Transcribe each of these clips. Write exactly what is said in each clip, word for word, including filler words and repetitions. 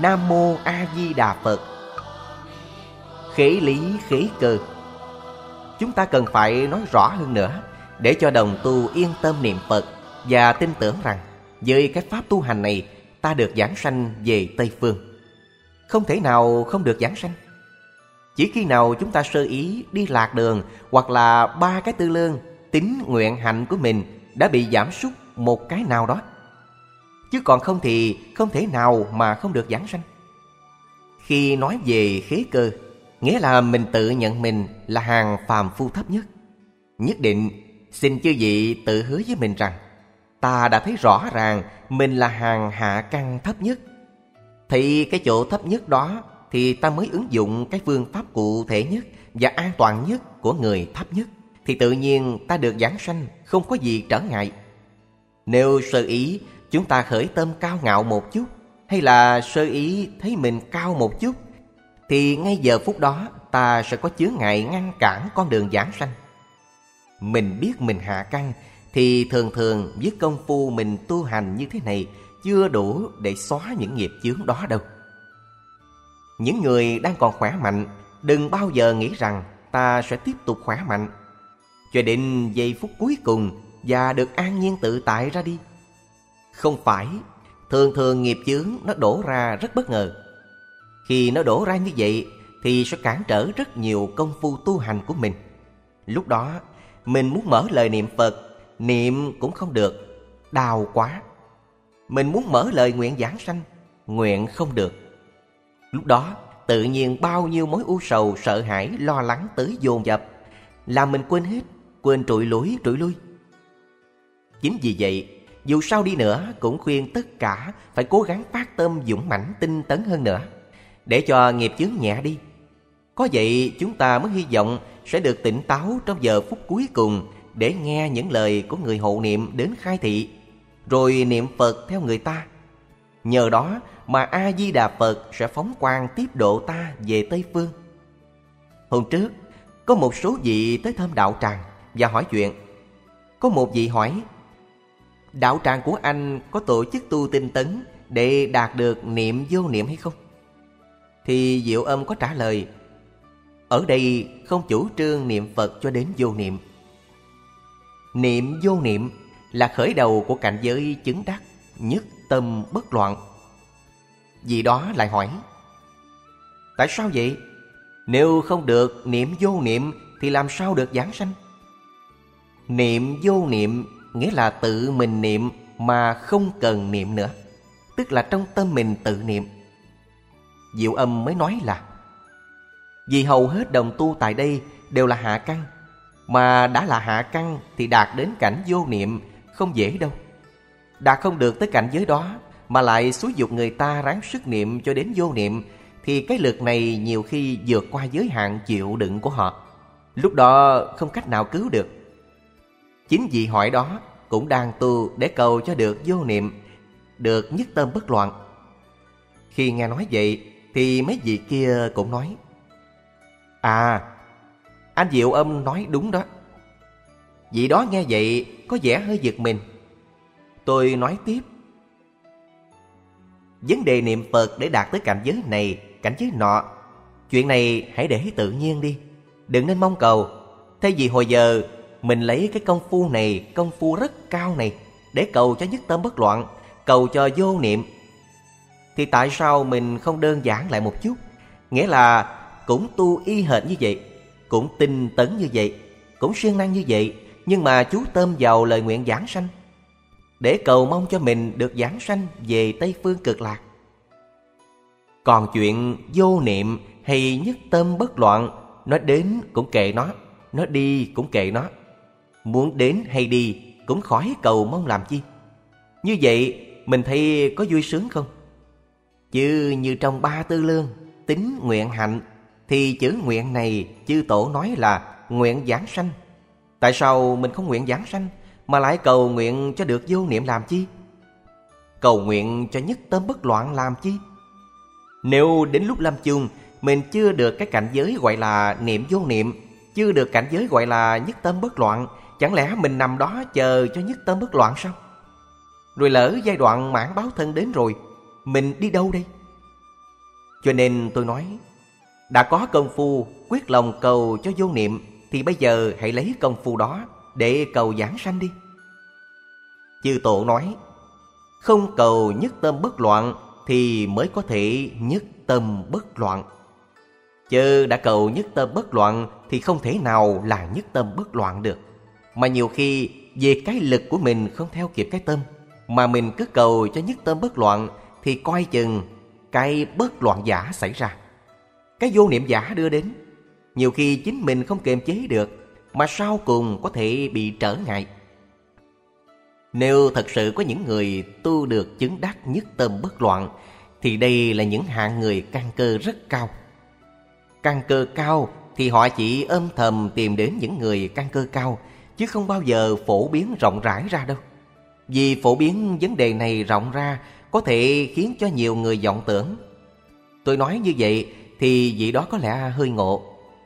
Nam Mô A Di Đà Phật. Khế lý khế cơ. Chúng ta cần phải nói rõ hơn nữa, để cho đồng tu yên tâm niệm Phật và tin tưởng rằng với cái pháp tu hành này, ta được giảng sanh về Tây Phương. Không thể nào không được giảng sanh. Chỉ khi nào chúng ta sơ ý đi lạc đường, hoặc là ba cái tư lương, tín nguyện hạnh của mình đã bị giảm sút một cái nào đó. Chứ còn không thì không thể nào mà không được giảng sanh. Khi nói về khế cơ, nghĩa là mình tự nhận mình là hàng phàm phu thấp nhất. Nhất định xin chư vị tự hứa với mình rằng ta đã thấy rõ ràng mình là hàng hạ căn thấp nhất. Thì cái chỗ thấp nhất đó thì ta mới ứng dụng cái phương pháp cụ thể nhất và an toàn nhất của người thấp nhất, thì tự nhiên ta được giảng sanh, không có gì trở ngại. Nếu sơ ý chúng ta khởi tâm cao ngạo một chút, hay là sơ ý thấy mình cao một chút, thì ngay giờ phút đó ta sẽ có chướng ngại ngăn cản con đường giảng sanh. Mình biết mình hạ căn thì thường thường với công phu mình tu hành như thế này chưa đủ để xóa những nghiệp chướng đó đâu. Những người đang còn khỏe mạnh, đừng bao giờ nghĩ rằng ta sẽ tiếp tục khỏe mạnh cho đến giây phút cuối cùng và được an nhiên tự tại ra đi. Không phải, thường thường nghiệp chướng nó đổ ra rất bất ngờ. Khi nó đổ ra như vậy thì sẽ cản trở rất nhiều công phu tu hành của mình. Lúc đó mình muốn mở lời niệm Phật, niệm cũng không được, đau quá. Mình muốn mở lời nguyện giảng sanh, nguyện không được. Lúc đó tự nhiên bao nhiêu mối u sầu, sợ hãi, lo lắng tới dồn dập, làm mình quên hết, quên trụi lủi trụi lui. Chính vì vậy, dù sao đi nữa cũng khuyên tất cả phải cố gắng phát tâm dũng mãnh tinh tấn hơn nữa, để cho nghiệp chướng nhẹ đi. Có vậy chúng ta mới hy vọng sẽ được tỉnh táo trong giờ phút cuối cùng, để nghe những lời của người hộ niệm đến khai thị, rồi niệm Phật theo người ta. Nhờ đó mà A-di-đà Phật sẽ phóng quang tiếp độ ta về Tây Phương. Hôm trước có một số vị tới thăm đạo tràng và hỏi chuyện. Có một vị hỏi: đạo tràng của anh có tổ chức tu tinh tấn để đạt được niệm vô niệm hay không? Thì Diệu Âm có trả lời: ở đây không chủ trương niệm Phật cho đến vô niệm. Niệm vô niệm là khởi đầu của cảnh giới chứng đắc nhất tâm bất loạn. Vì đó lại hỏi: tại sao vậy? Nếu không được niệm vô niệm thì làm sao được giảng sanh? Niệm vô niệm nghĩa là tự mình niệm mà không cần niệm nữa, tức là trong tâm mình tự niệm. Diệu Âm mới nói là vì hầu hết đồng tu tại đây đều là hạ căn, mà đã là hạ căn thì đạt đến cảnh vô niệm không dễ đâu. Đạt không được tới cảnh giới đó mà lại xúi dục người ta ráng sức niệm cho đến vô niệm, thì cái lực này nhiều khi vượt qua giới hạn chịu đựng của họ. Lúc đó không cách nào cứu được. Chính vì hỏi đó cũng đang tu để cầu cho được vô niệm, được nhất tâm bất loạn. Khi nghe nói vậy thì mấy vị kia cũng nói: à, anh Diệu Âm nói đúng đó. Vị đó nghe vậy có vẻ hơi giật mình. Tôi nói tiếp: vấn đề niệm Phật để đạt tới cảnh giới này, cảnh giới nọ, chuyện này hãy để tự nhiên đi, đừng nên mong cầu. Thay vì hồi giờ mình lấy cái công phu này, công phu rất cao này, để cầu cho nhất tâm bất loạn, cầu cho vô niệm, thì tại sao mình không đơn giản lại một chút? Nghĩa là cũng tu y hệt như vậy, cũng tinh tấn như vậy, cũng siêng năng như vậy, nhưng mà chú tâm vào lời nguyện giảng sanh, để cầu mong cho mình được giảng sanh về Tây Phương Cực Lạc. Còn chuyện vô niệm hay nhất tâm bất loạn, nó đến cũng kệ nó, nó đi cũng kệ nó. Muốn đến hay đi cũng khỏi cầu mong làm chi. Như vậy mình thấy có vui sướng không? Chứ như trong ba tư lương, tín nguyện hạnh, thì chữ nguyện này chư tổ nói là nguyện giảng sanh. Tại sao mình không nguyện giảng sanh mà lại cầu nguyện cho được vô niệm làm chi? Cầu nguyện cho nhất tâm bất loạn làm chi? Nếu đến lúc lâm chung mình chưa được cái cảnh giới gọi là niệm vô niệm, chưa được cảnh giới gọi là nhất tâm bất loạn, chẳng lẽ mình nằm đó chờ cho nhất tâm bất loạn sao? Rồi lỡ giai đoạn mãn báo thân đến rồi, mình đi đâu đây? Cho nên tôi nói, đã có công phu quyết lòng cầu cho vô niệm, thì bây giờ hãy lấy công phu đó để cầu giảng sanh đi. Chư Tổ nói, không cầu nhất tâm bất loạn thì mới có thể nhất tâm bất loạn. Chứ đã cầu nhất tâm bất loạn thì không thể nào là nhất tâm bất loạn được. Mà nhiều khi về cái lực của mình không theo kịp cái tâm, mà mình cứ cầu cho nhất tâm bất loạn, thì coi chừng cái bất loạn giả xảy ra, cái vô niệm giả đưa đến. Nhiều khi chính mình không kiềm chế được, mà sau cùng có thể bị trở ngại. Nếu thật sự có những người tu được chứng đắc nhất tâm bất loạn, thì đây là những hạng người căn cơ rất cao. Căn cơ cao thì họ chỉ âm thầm tìm đến những người căn cơ cao, chứ không bao giờ phổ biến rộng rãi ra đâu. Vì phổ biến vấn đề này rộng ra có thể khiến cho nhiều người vọng tưởng. Tôi nói như vậy thì vị đó có lẽ hơi ngộ.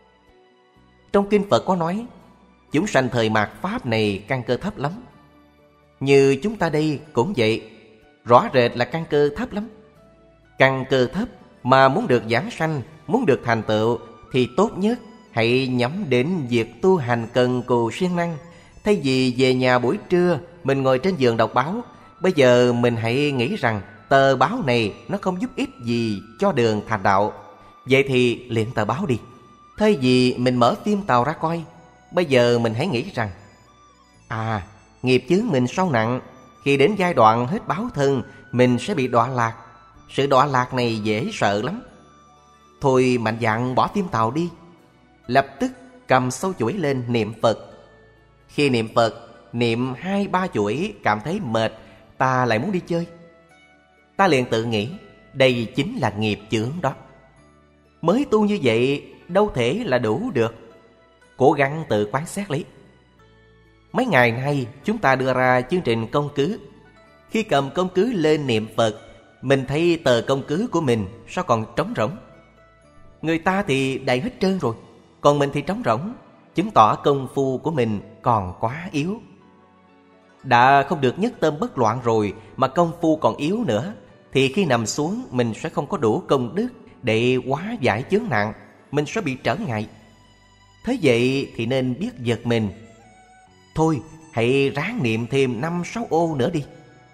Trong kinh Phật có nói, chúng sanh thời mạt Pháp này căn cơ thấp lắm. Như chúng ta đây cũng vậy, rõ rệt là căn cơ thấp lắm. Căn cơ thấp mà muốn được giảng sanh, muốn được thành tựu, thì tốt nhất hãy nhắm đến việc tu hành cần cù siêng năng. Thay vì về nhà buổi trưa mình ngồi trên giường đọc báo, bây giờ mình hãy nghĩ rằng tờ báo này nó không giúp ích gì cho đường thành đạo. Vậy thì luyện tờ báo đi. Thay vì mình mở phim Tàu ra coi, bây giờ mình hãy nghĩ rằng, à, nghiệp chướng mình sâu nặng, khi đến giai đoạn hết báo thân, mình sẽ bị đọa lạc. Sự đọa lạc này dễ sợ lắm. Thôi mạnh dạn bỏ phim Tàu đi. Lập tức cầm sâu chuỗi lên niệm Phật. Khi niệm Phật, niệm hai ba chuỗi cảm thấy mệt, ta lại muốn đi chơi. Ta liền tự nghĩ, đây chính là nghiệp chướng đó. Mới tu như vậy đâu thể là đủ được. Cố gắng tự quán xét lấy. Mấy ngày nay chúng ta đưa ra chương trình công cứ. Khi cầm công cứ lên niệm Phật, mình thấy tờ công cứ của mình sao còn trống rỗng. Người ta thì đầy hết trơn rồi, còn mình thì trống rỗng, chứng tỏ công phu của mình còn quá yếu. Đã không được nhất tâm bất loạn rồi mà công phu còn yếu nữa, thì khi nằm xuống mình sẽ không có đủ công đức để hóa giải chướng nạn, mình sẽ bị trở ngại. Thế vậy thì nên biết giật mình. Thôi hãy ráng niệm thêm năm sáu ô nữa đi.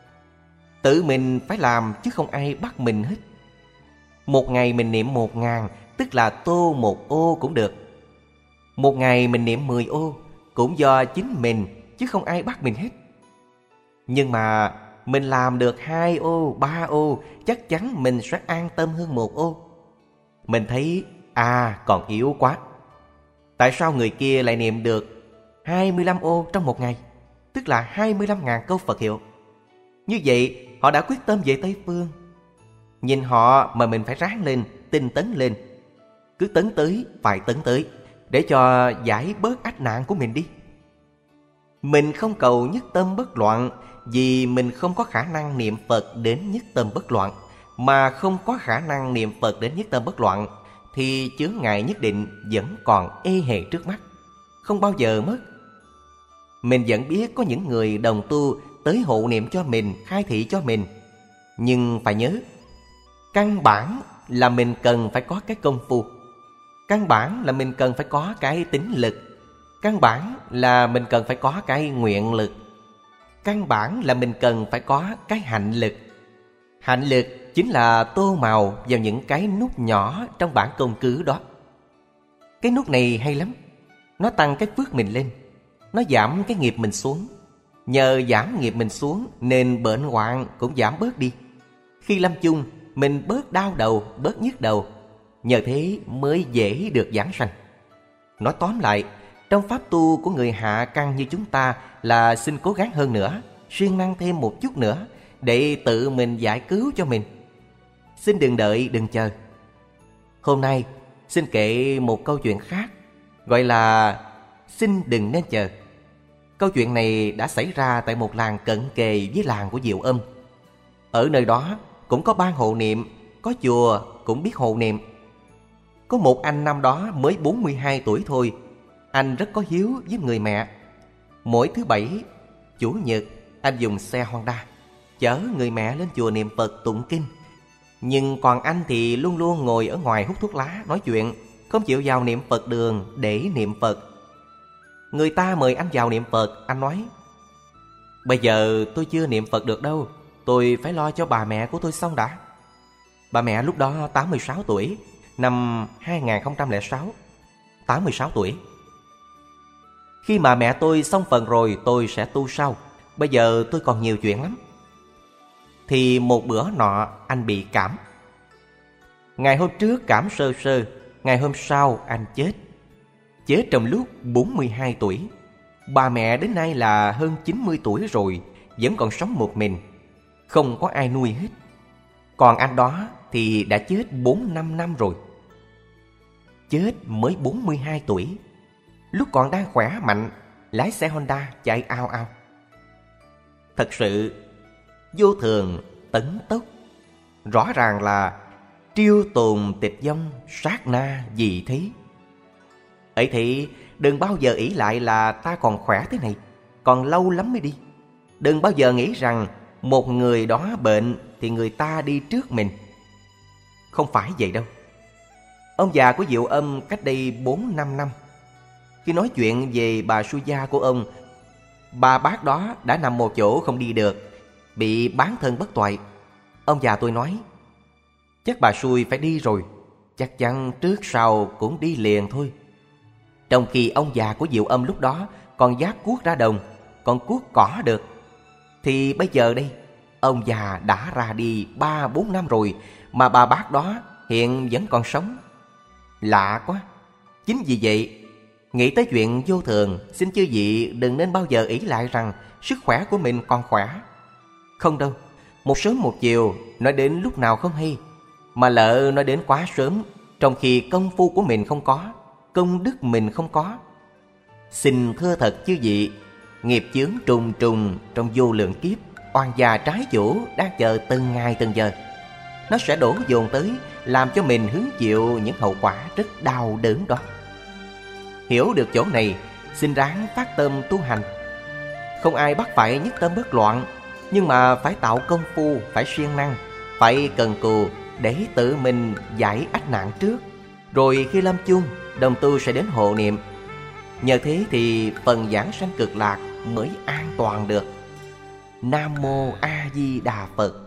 Tự mình phải làm chứ không ai bắt mình hết. Một ngày mình niệm một ngàn, tức là tô một ô cũng được. Một ngày mình niệm mười ô, cũng do chính mình chứ không ai bắt mình hết. Nhưng mà mình làm được hai ô, ba ô, chắc chắn mình sẽ an tâm hơn một ô. Mình thấy, à, còn yếu quá. Tại sao người kia lại niệm được hai mươi lăm ô trong một ngày, tức là hai mươi lăm ngàn câu Phật hiệu? Như vậy họ đã quyết tâm về Tây Phương. Nhìn họ mà mình phải ráng lên, tinh tấn lên. Cứ tấn tới, phải tấn tới, để cho giải bớt ách nạn của mình đi. Mình không cầu nhất tâm bất loạn vì mình không có khả năng niệm Phật đến nhất tâm bất loạn. Mà không có khả năng niệm Phật đến nhất tâm bất loạn thì chướng ngại nhất định vẫn còn ê hề trước mắt, không bao giờ mất. Mình vẫn biết có những người đồng tu tới hộ niệm cho mình, khai thị cho mình. Nhưng phải nhớ, căn bản là mình cần phải có cái công phu. Căn bản là mình cần phải có cái tín lực. Căn bản là mình cần phải có cái nguyện lực. Căn bản là mình cần phải có cái hạnh lực. Hạnh lực chính là tô màu vào những cái nút nhỏ trong bản công cứ đó. Cái nút này hay lắm. Nó tăng cái phước mình lên, nó giảm cái nghiệp mình xuống. Nhờ giảm nghiệp mình xuống nên bệnh hoạn cũng giảm bớt đi. Khi lâm chung mình bớt đau đầu, bớt nhức đầu. Nhờ thế mới dễ được giảng sanh. Nói tóm lại, trong pháp tu của người hạ căn như chúng ta là xin cố gắng hơn nữa, siêng năng thêm một chút nữa để tự mình giải cứu cho mình. Xin đừng đợi, đừng chờ. Hôm nay xin kể một câu chuyện khác, gọi là xin đừng nên chờ. Câu chuyện này đã xảy ra tại một làng cận kề với làng của Diệu Âm. Ở nơi đó cũng có ban hộ niệm, có chùa cũng biết hộ niệm. Có một anh năm đó mới bốn mươi hai tuổi thôi. Anh rất có hiếu với người mẹ. Mỗi thứ bảy, chủ nhật, anh dùng xe Honda chở người mẹ lên chùa niệm Phật tụng kinh. Nhưng còn anh thì luôn luôn ngồi ở ngoài hút thuốc lá, nói chuyện, không chịu vào niệm Phật đường để niệm Phật. Người ta mời anh vào niệm Phật, anh nói: bây giờ tôi chưa niệm Phật được đâu, tôi phải lo cho bà mẹ của tôi xong đã. Bà mẹ lúc đó tám mươi sáu tuổi, năm hai nghìn không trăm lẻ sáu, tám mươi sáu tuổi. Khi mà mẹ tôi xong phần rồi tôi sẽ tu sau, bây giờ tôi còn nhiều chuyện lắm. Thì một bữa nọ anh bị cảm. Ngày hôm trước cảm sơ sơ, ngày hôm sau anh chết. Chết trong lúc bốn mươi hai tuổi. Bà mẹ đến nay là hơn chín mươi tuổi rồi, vẫn còn sống một mình, không có ai nuôi hết. Còn anh đó thì đã chết bốn năm năm rồi. Chết mới bốn mươi hai tuổi, lúc còn đang khỏe mạnh, lái xe Honda chạy ao ao. Thật sự vô thường tấn tốc, rõ ràng là triêu tồn tịch vong, sát na vì thế. Ấy thì đừng bao giờ nghĩ lại là ta còn khỏe thế này, còn lâu lắm mới đi. Đừng bao giờ nghĩ rằng một người đó bệnh thì người ta đi trước mình. Không phải vậy đâu. Ông già của Diệu Âm cách đây bốn năm năm, khi nói chuyện về bà Su Gia của ông, bà bác đó đã nằm một chỗ không đi được, bị bán thân bất toại. Ông già tôi nói: chắc bà xui phải đi rồi, chắc chắn trước sau cũng đi liền thôi. Trong khi ông già của Diệu Âm lúc đó còn vác cuốc ra đồng, còn cuốc cỏ được, thì bây giờ đây ông già đã ra đi ba bốn năm rồi, mà bà bác đó hiện vẫn còn sống. Lạ quá. Chính vì vậy, nghĩ tới chuyện vô thường, xin chư vị đừng nên bao giờ ỷ lại rằng sức khỏe của mình còn khỏe. Không đâu, một sớm một chiều, nói đến lúc nào không hay, mà lỡ nói đến quá sớm, trong khi công phu của mình không có, công đức mình không có. Xin thưa thật chư vị, nghiệp chướng trùng trùng trong vô lượng kiếp, oan gia trái chủ đang chờ từng ngày từng giờ. Nó sẽ đổ dồn tới, làm cho mình hứng chịu những hậu quả rất đau đớn đó. Hiểu được chỗ này, xin ráng phát tâm tu hành. Không ai bắt phải nhất tâm bất loạn, nhưng mà phải tạo công phu, phải siêng năng, phải cần cù để tự mình giải ách nạn trước. Rồi khi lâm chung, đồng tu sẽ đến hộ niệm. Nhờ thế thì phần giảng sanh cực lạc mới an toàn được. Nam Mô A Di Đà Phật.